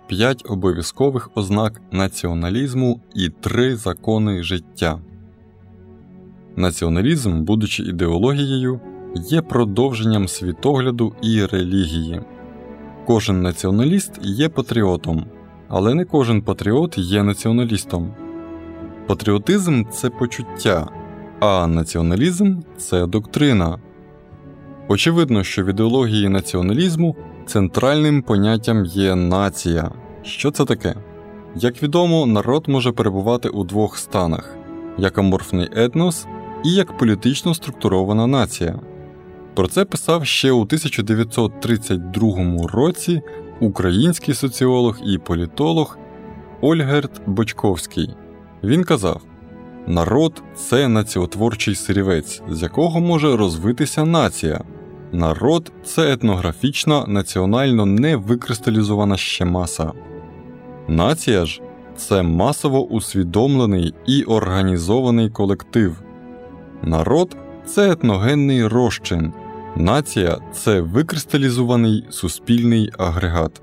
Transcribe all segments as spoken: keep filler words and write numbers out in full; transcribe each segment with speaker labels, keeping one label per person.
Speaker 1: п'ять обов'язкових ознак націоналізму і три закони життя. Націоналізм, будучи ідеологією, є продовженням світогляду і релігії. Кожен націоналіст є патріотом, але не кожен патріот є націоналістом. Патріотизм – це почуття, а націоналізм – це доктрина. Очевидно, що в ідеології націоналізму центральним поняттям є нація. Що це таке? Як відомо, народ може перебувати у двох станах – як аморфний етнос і як політично структурована нація. Про це писав ще у тисяча дев'ятсот тридцять другому році український соціолог і політолог Ольгерт Бочковський. Він казав: «Народ – це націотворчий сирівець, з якого може розвитися нація. Народ – це етнографічна, національно не викристалізована ще маса. Нація ж – це масово усвідомлений і організований колектив. Народ – це етногенний розчин, нація – це викристалізований суспільний агрегат».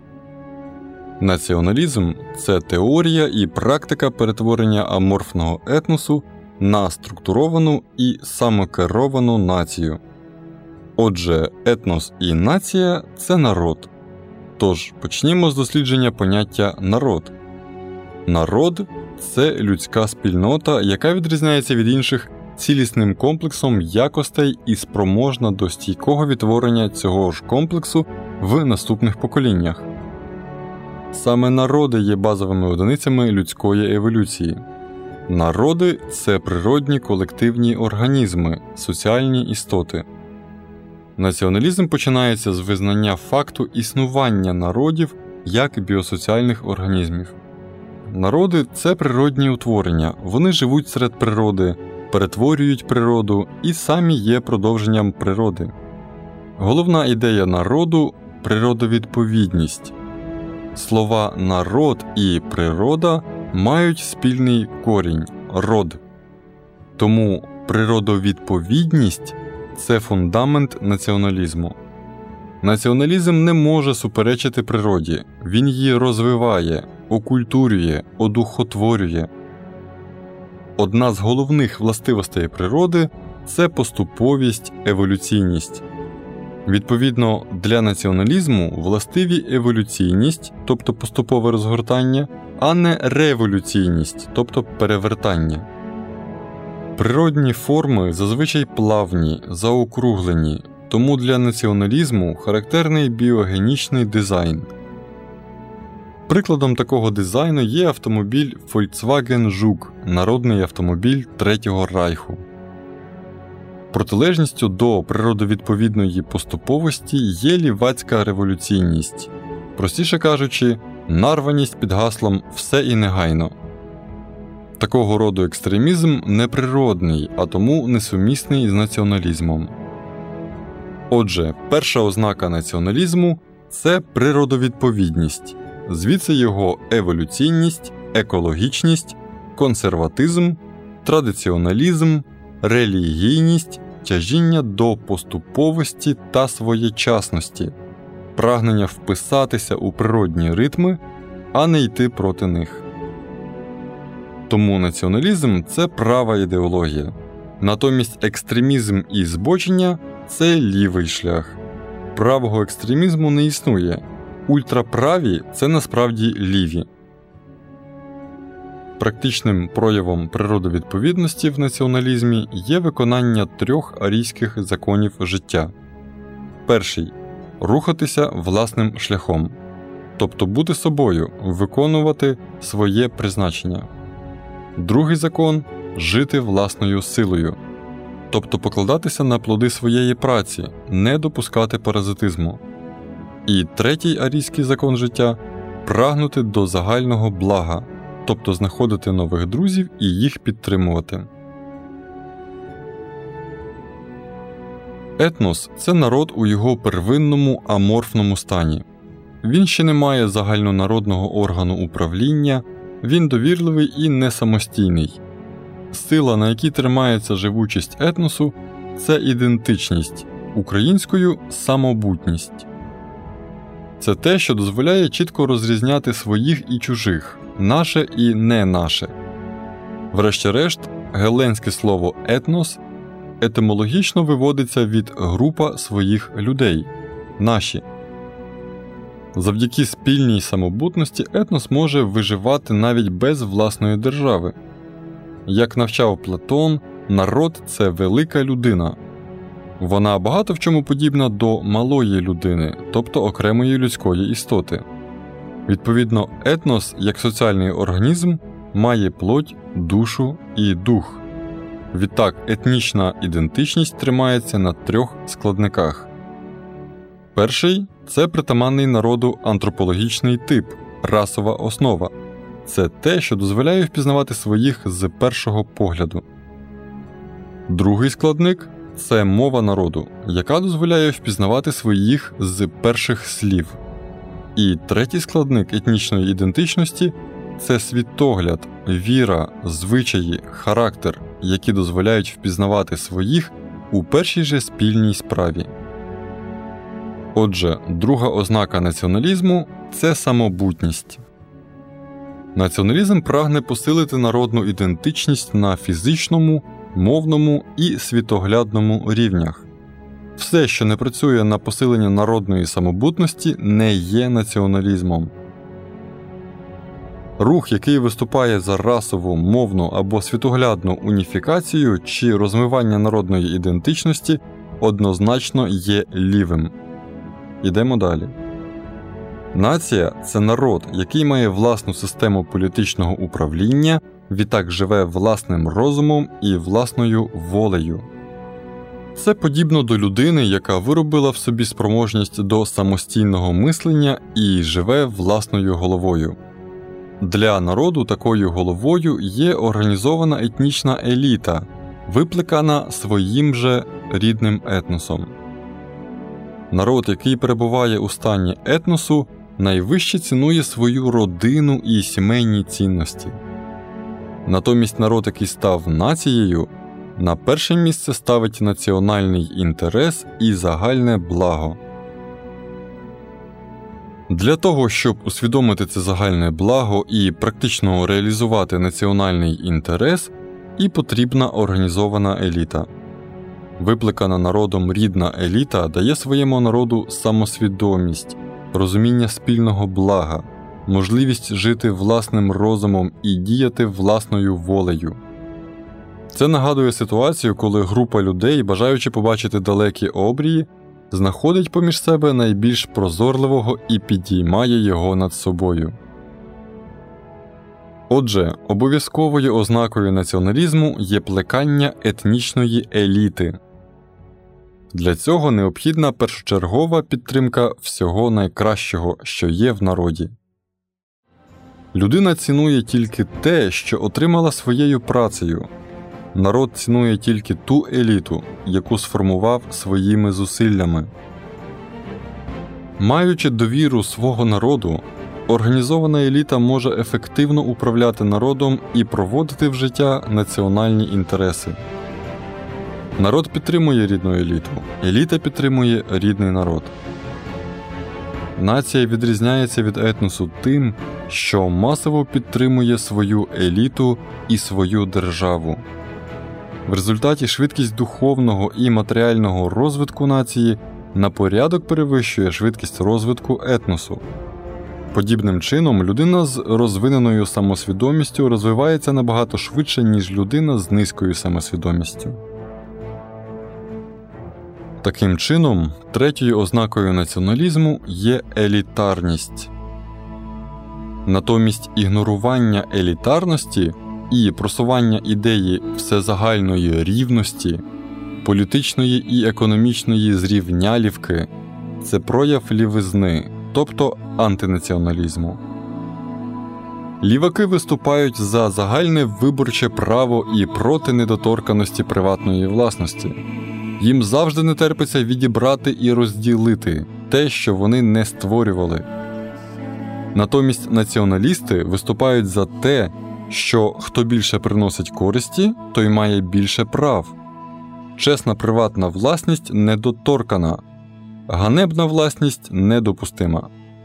Speaker 1: Націоналізм – це теорія і практика перетворення аморфного етносу на структуровану і самокеровану націю. Отже, етнос і нація – це народ. Тож, почнімо з дослідження поняття «народ». Народ – це людська спільнота, яка відрізняється від інших цілісним комплексом якостей і спроможна до стійкого відтворення цього ж комплексу в наступних поколіннях. Саме народи є базовими одиницями людської еволюції. Народи – це природні колективні організми, соціальні істоти. Націоналізм починається з визнання факту існування народів як біосоціальних організмів. Народи – це природні утворення, вони живуть серед природи, перетворюють природу і самі є продовженням природи. Головна ідея народу – природовідповідність. Слова «народ» і «природа» мають спільний корінь – «род». Тому природовідповідність – це фундамент націоналізму. Націоналізм не може суперечити природі, він її розвиває, окультурює, одухотворює. Одна з головних властивостей природи – це поступовість, еволюційність. Відповідно, для націоналізму властиві еволюційність, тобто поступове розгортання, а не революційність, тобто перевертання. Природні форми зазвичай плавні, заокруглені, тому для націоналізму характерний біогенічний дизайн. Прикладом такого дизайну є автомобіль Volkswagen Жук, народний автомобіль Третього Райху. Протилежністю до природовідповідної поступовості є лівацька революційність, простіше кажучи, нарваність під гаслом «все і негайно». Такого роду екстремізм неприродний, а тому несумісний з націоналізмом. Отже, перша ознака націоналізму – це природовідповідність, звідси його еволюційність, екологічність, консерватизм, традиціоналізм, релігійність, тяжіння до поступовості та своєчасності, прагнення вписатися у природні ритми, а не йти проти них. Тому націоналізм – це права ідеологія. Натомість екстремізм і збочення – це лівий шлях. Правого екстремізму не існує. Ультраправі – це насправді ліві. Практичним проявом природовідповідності в націоналізмі є виконання трьох арійських законів життя. Перший – рухатися власним шляхом, тобто бути собою, виконувати своє призначення. Другий закон – жити власною силою, тобто покладатися на плоди своєї праці, не допускати паразитизму. І третій арійський закон життя – прагнути до загального блага, тобто знаходити нових друзів і їх підтримувати. Етнос – це народ у його первинному аморфному стані. Він ще не має загальнонародного органу управління, він довірливий і не самостійний. Сила, на якій тримається живучість етносу – це ідентичність, українською – самобутність. Це те, що дозволяє чітко розрізняти своїх і чужих, наше і не наше. Врешті-решт, геленське слово «етнос» етимологічно виводиться від «група своїх людей» – «наші». Завдяки спільній самобутності етнос може виживати навіть без власної держави. Як навчав Платон, народ – це велика людина. Вона багато в чому подібна до малої людини, тобто окремої людської істоти. Відповідно, етнос, як соціальний організм, має плоть, душу і дух. Відтак, етнічна ідентичність тримається на трьох складниках. Перший – це притаманний народу антропологічний тип, расова основа. Це те, що дозволяє впізнавати своїх з першого погляду. Другий складник – це мова народу, яка дозволяє впізнавати своїх з перших слів. І третій складник етнічної ідентичності – це світогляд, віра, звичаї, характер, які дозволяють впізнавати своїх у першій же спільній справі. Отже, друга ознака націоналізму – це самобутність. Націоналізм прагне посилити народну ідентичність на фізичному, мовному і світоглядному рівнях. Все, що не працює на посилення народної самобутності, не є націоналізмом. Рух, який виступає за расову, мовну або світоглядну уніфікацію чи розмивання народної ідентичності, однозначно є лівим. Ідемо далі. Нація – це народ, який має власну систему політичного управління, відтак живе власним розумом і власною волею. Це подібно до людини, яка виробила в собі спроможність до самостійного мислення і живе власною головою. Для народу такою головою є організована етнічна еліта, викликана своїм же рідним етносом. Народ, який перебуває у стані етносу, найвище цінує свою родину і сімейні цінності. Натомість народ, який став нацією, на перше місце ставить національний інтерес і загальне благо. Для того, щоб усвідомити це загальне благо і практично реалізувати національний інтерес, і потрібна організована еліта. Викликана народом рідна еліта дає своєму народу самосвідомість, розуміння спільного блага, можливість жити власним розумом і діяти власною волею. Це нагадує ситуацію, коли група людей, бажаючи побачити далекі обрії, знаходить поміж себе найбільш прозорливого і підіймає його над собою. Отже, обов'язковою ознакою націоналізму є плекання етнічної еліти. Для цього необхідна першочергова підтримка всього найкращого, що є в народі. Людина цінує тільки те, що отримала своєю працею. Народ цінує тільки ту еліту, яку сформував своїми зусиллями. Маючи довіру свого народу, організована еліта може ефективно управляти народом і проводити в життя національні інтереси. Народ підтримує рідну еліту, еліта підтримує рідний народ. Нація відрізняється від етносу тим, що масово підтримує свою еліту і свою державу. В результаті швидкість духовного і матеріального розвитку нації на порядок перевищує швидкість розвитку етносу. Подібним чином, людина з розвиненою самосвідомістю розвивається набагато швидше, ніж людина з низькою самосвідомістю. Таким чином, третьою ознакою націоналізму є елітарність. Натомість ігнорування елітарності і просування ідеї всезагальної рівності, політичної і економічної зрівнялівки – це прояв лівизни, тобто антинаціоналізму. Ліваки виступають за загальне виборче право і проти недоторканості приватної власності. Їм завжди не терпиться відібрати і розділити те, що вони не створювали. Натомість націоналісти виступають за те, що хто більше приносить користі, той має більше прав. Чесна приватна власність недоторкана, ганебна власність недопустима.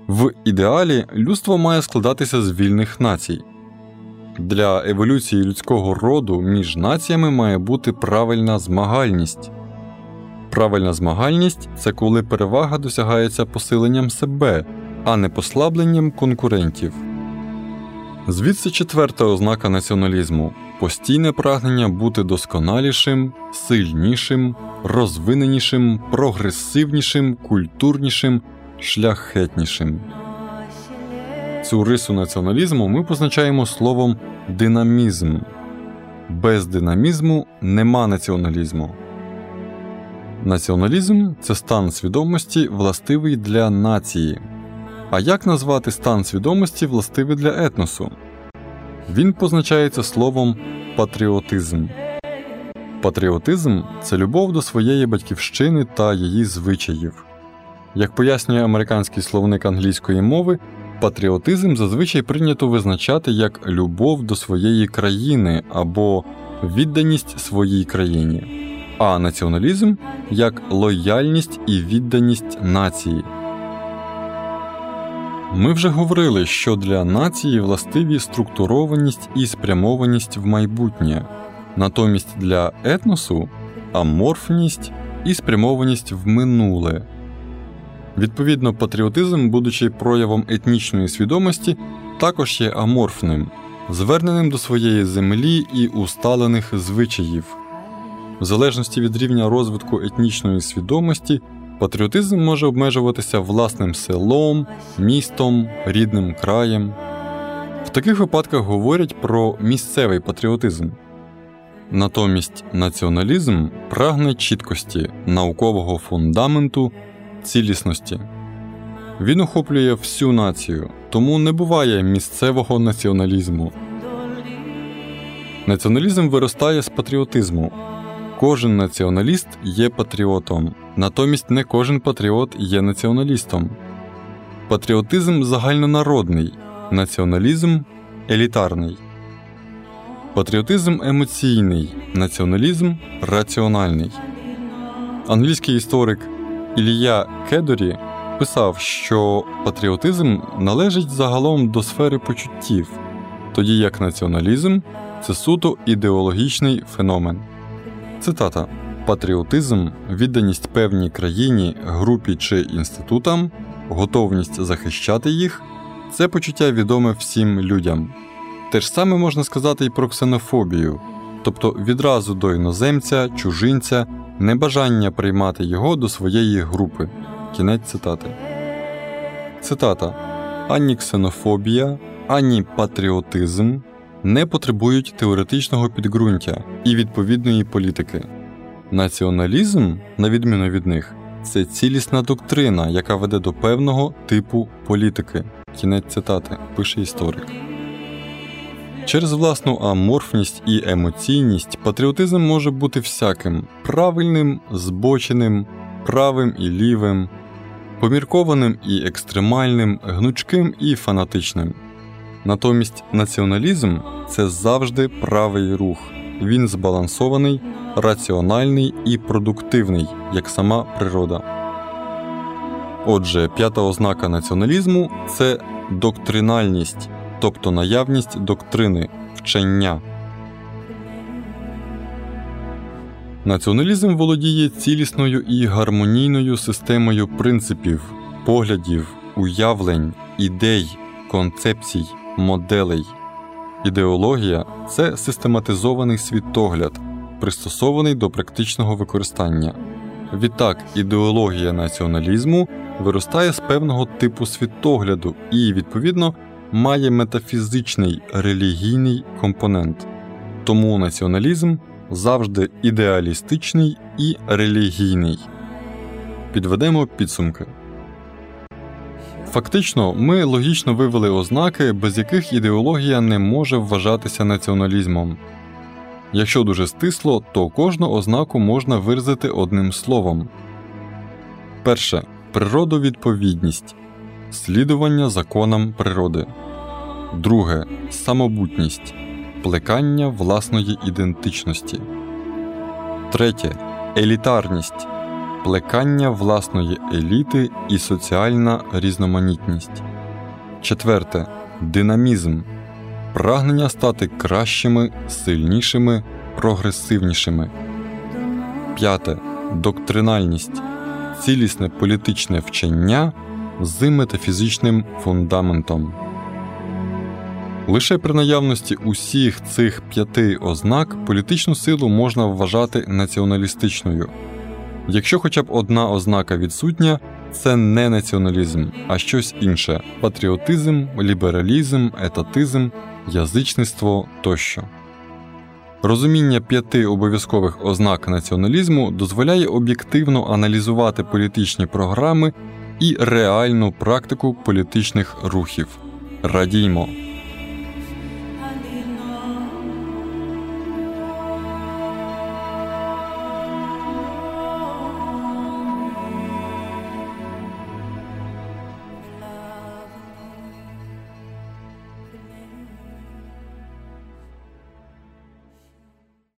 Speaker 1: В ідеалі людство має складатися з вільних націй. Для еволюції людського роду між націями має бути правильна змагальність. Правильна змагальність – це коли перевага досягається посиленням себе, а не послабленням конкурентів. Звідси четверта ознака націоналізму – постійне прагнення бути досконалішим, сильнішим, розвиненішим, прогресивнішим, культурнішим, шляхетнішим. Цю рису націоналізму ми позначаємо словом «динамізм». Без динамізму нема націоналізму. Націоналізм – це стан свідомості, властивий для нації. А як назвати стан свідомості, властивий для етносу? Він позначається словом «патріотизм». Патріотизм – це любов до своєї батьківщини та її звичаїв. Як пояснює американський словник англійської мови, патріотизм зазвичай прийнято визначати як любов до своєї країни або відданість своїй країні, а націоналізм – як лояльність і відданість нації. Ми вже говорили, що для нації властиві структурованість і спрямованість в майбутнє, натомість для етносу – аморфність і спрямованість в минуле. Відповідно, патріотизм, будучи проявом етнічної свідомості, також є аморфним, зверненим до своєї землі і усталених звичаїв. В залежності від рівня розвитку етнічної свідомості, патріотизм може обмежуватися власним селом, містом, рідним краєм. В таких випадках говорять про місцевий патріотизм. Натомість націоналізм прагне чіткості, наукового фундаменту, цілісності. Він охоплює всю націю, тому не буває місцевого націоналізму. Націоналізм виростає з патріотизму. Кожен націоналіст є патріотом, натомість не кожен патріот є націоналістом. Патріотизм загальнонародний, націоналізм елітарний. Патріотизм емоційний, націоналізм раціональний. Англійський історик Ілля Кедорі писав, що патріотизм належить загалом до сфери почуттів, тоді як націоналізм – це суто ідеологічний феномен. Цитата: «Патріотизм, відданість певній країні, групі чи інститутам, готовність захищати їх – це почуття відоме всім людям». Те ж саме можна сказати і про ксенофобію, тобто відразу до іноземця, чужинця, небажання приймати його до своєї групи. Кінець цитати. Цитата: «Ані ксенофобія, ані патріотизм не потребують теоретичного підґрунтя і відповідної політики. Націоналізм, на відміну від них, це цілісна доктрина, яка веде до певного типу політики». Кінець цитати, пише історик. Через власну аморфність і емоційність патріотизм може бути всяким – правильним, збоченим, правим і лівим, поміркованим і екстремальним, гнучким і фанатичним. Натомість націоналізм – це завжди правий рух. Він збалансований, раціональний і продуктивний, як сама природа. Отже, п'ята ознака націоналізму – це доктринальність, тобто наявність доктрини, вчення. Націоналізм володіє цілісною і гармонійною системою принципів, поглядів, уявлень, ідей, концепцій, моделей. Ідеологія – це систематизований світогляд, пристосований до практичного використання. Відтак, ідеологія націоналізму виростає з певного типу світогляду і, відповідно, має метафізичний, релігійний компонент. Тому націоналізм завжди ідеалістичний і релігійний. Підведемо підсумки. Фактично, ми логічно вивели ознаки, без яких ідеологія не може вважатися націоналізмом. Якщо дуже стисло, то кожну ознаку можна виразити одним словом. Перше. Природовідповідність. Слідування законам природи. Друге. Самобутність. Плекання власної ідентичності. Третє. Елітарність. плекання власної еліти і соціальна різноманітність. Четверте. Динамізм. Прагнення стати кращими, сильнішими, прогресивнішими. П'яте. Доктринальність. Цілісне політичне вчення з метафізичним фундаментом. Лише при наявності усіх цих п'яти ознак політичну силу можна вважати націоналістичною. Якщо хоча б одна ознака відсутня, це не націоналізм, а щось інше – патріотизм, лібералізм, етатизм, язичництво тощо. Розуміння п'яти обов'язкових ознак націоналізму дозволяє об'єктивно аналізувати політичні програми і реальну практику політичних рухів. Радіймо!